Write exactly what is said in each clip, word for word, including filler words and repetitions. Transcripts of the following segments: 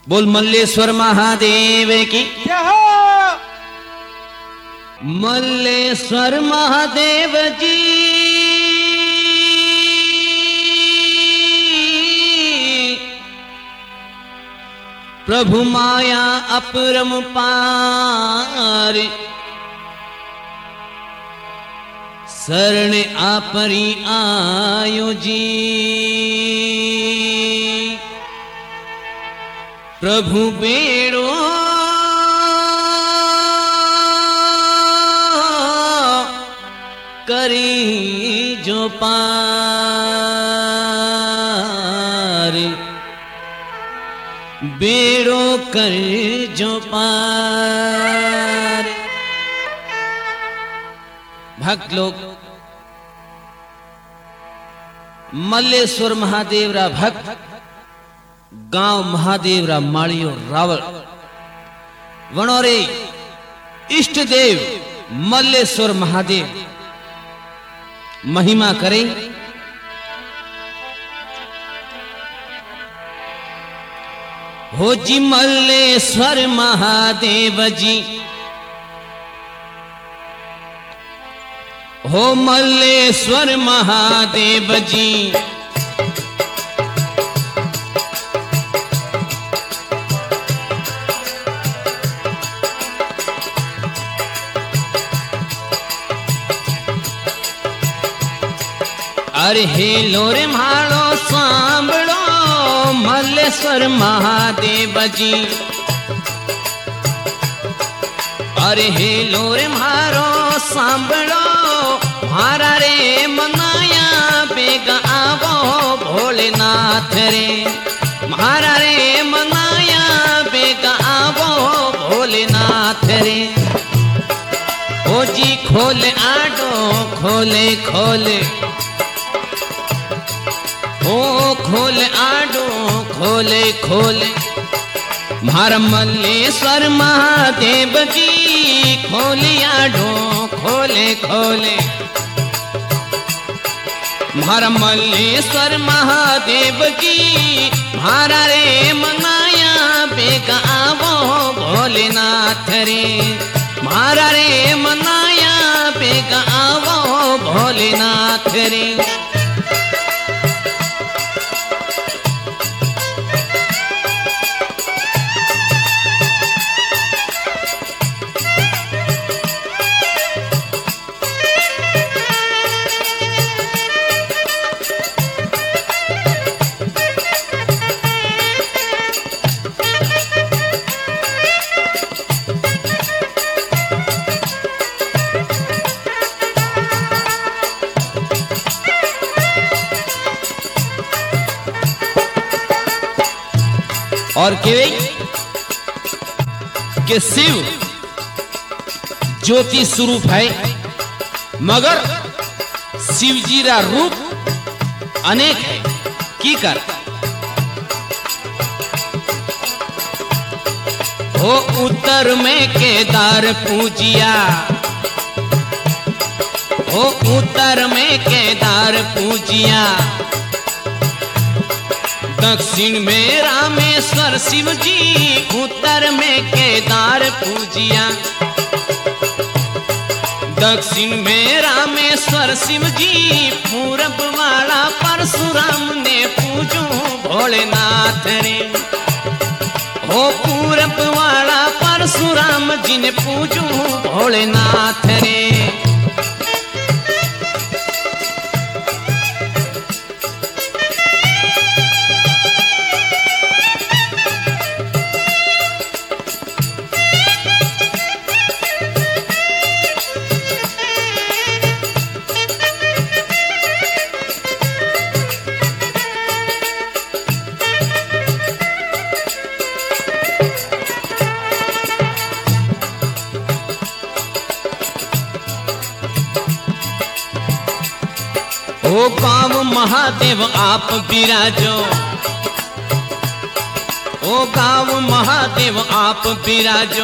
बोल मल्लेश्वर महादेव की जय हो। मल्लेश्वर महादेव जी प्रभु माया अपरम पार शरण आपरी आयो जी प्रभु बेड़ो करी जो पार बेड़ो कर जो पार। भक्त लोग मल्लेश्वर महादेव रा भक्त गांव महादेव रा मालियो रावल वणोरे इष्ट देव मल्लेश्वर महादेव महिमा करें। हो जी मल्लेश्वर महादेव जी हो मल्लेश्वर महादेव जी अरे हेलो रे मालो सांभळो मल्लेश्वर महादेव जी अरे हेलो रे मारो सांभळो मारा रे मनाया बेगा आवो भोलेनाथ रे मारा रे मनाया बेगा आवो भोलेनाथ रे। ओ जी खोले आडो खोले खोले ओ खोले आडो खोले खोले मार मल्लेश्वर महादेव जी खोले आडो खोले खोले मार मल्लेश्वर महादेव जी मारा रे मनाया बेगा आवो भोलेनाथ रे मारा रे मनाया बेगा आवो भोलेनाथ रे। और के कि शिव ज्योति स्वरूप है मगर शिव जी रा रूप अनेक है की कर हो उत्तर में केदार पूजिया हो उत्तर में केदार पूजिया दक्षिण में रामेश्वर शिव जी उत्तर में केदार पूजिया दक्षिण में रामेश्वर शिव जी पूरब वाला परशुराम ने पूजू भोलेनाथ रे हो पूरब वाला परशुराम जी ने पूजू भोलेनाथ रे। ओ गाँव महादेव आप विराजो ओ गाँव महादेव आप विराजो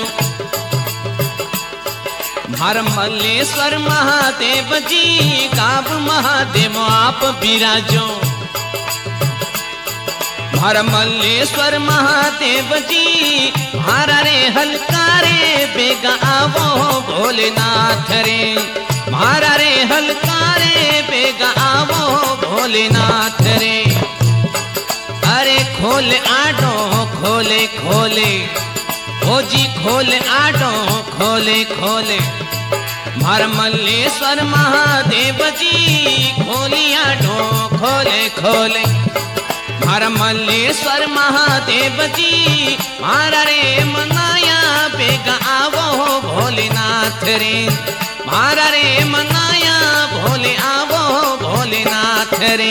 मार मल्लेश्वर महादेव जी गाँव महादेव आप विराजो हर मल्लेश्वर महादेव जी मारा रे हलकारे बेगा आवो भोलेनाथ रे मारा रे हलकारे बेगा आवो भोलेनाथ रे। अरे खोले आडो खोले खोले ओ जी खोले आडो खोले खोले मार मल्लेश्वर महादेव जी खोली आडो खोले खोले मार मल्लेश्वर महादेव जी मारा रे मनाया बेगा आवो भोलेनाथ रे मारा रे मनाया भोले आवो भोलेनाथ रे।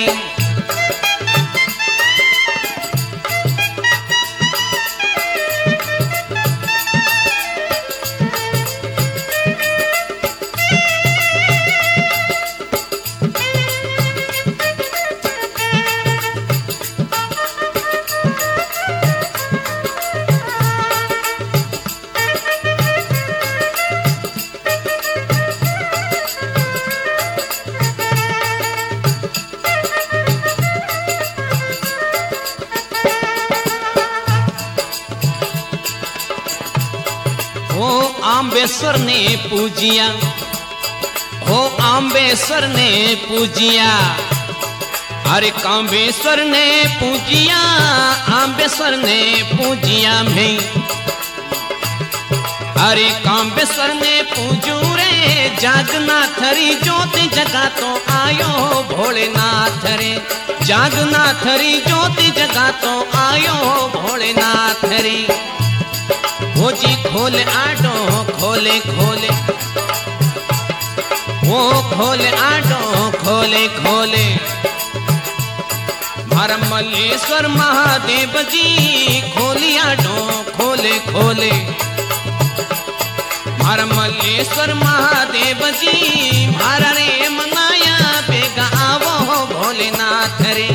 हो आम्बेश्वर ने पूजिया हो आम्बेश्वर ने पूजिया अरे काम्बेश्वर ने पूजिया आम्बेश्वर ने पूजिया में अरे काम्बेश्वर ने पूजू रे जागनाथ री ज्योति जगा तो आयो भोलेनाथ रे जागनाथ री ज्योति जगा तो आयो भोलेनाथ रे। वो जी खोले आडो खोले खोले वो खोले आडो खोले खोले मारा मल्लेश्वर महादेव जी खोली आडो खोले खोले मारा मल्लेश्वर महादेव जी मारा रे मनाया बेगा आवो भोलेनाथ रे।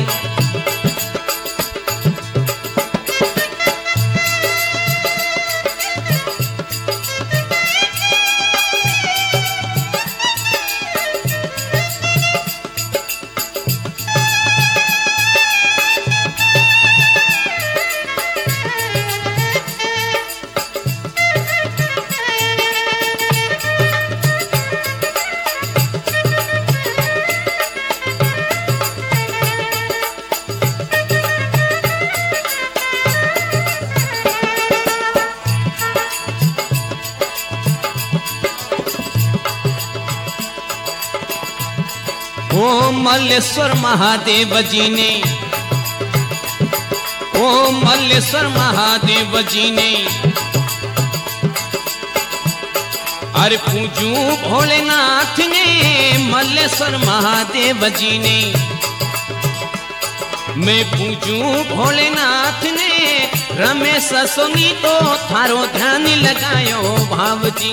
ओ मल्लेश्वर महादेव जी ने ओ मल्लेश्वर महादेव जी ने अरे पूजू भोलेनाथ ने मल्लेश्वर महादेव जी ने मैं पूजू भोलेनाथ ने रमेश सोनी तो थारो ध्यान लगायो भाव जी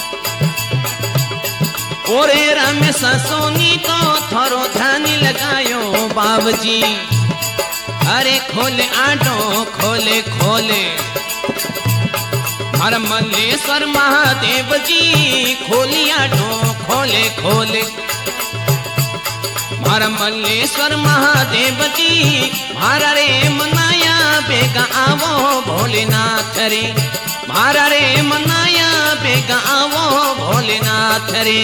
ओरे रमेश सोनी तो थारो ध्यान लगायो बाबजी। अरे खोले आडो खोले खोले हर मल्लेश्वर महादेव जी खोली आडो खोले खोले हर मल्लेश्वर महादेव जी मारा रे मनाया बेगा आवो भोलेनाथ रे मारा रे मनाया बेगा आवो भोलेनाथ रे।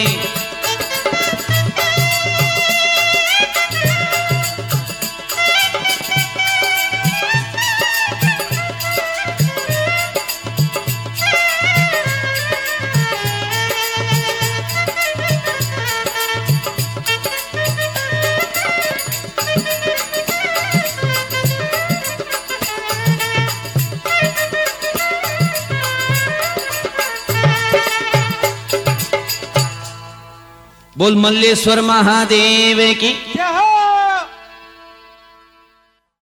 बोल मल्लेश्वर महादेव की जय।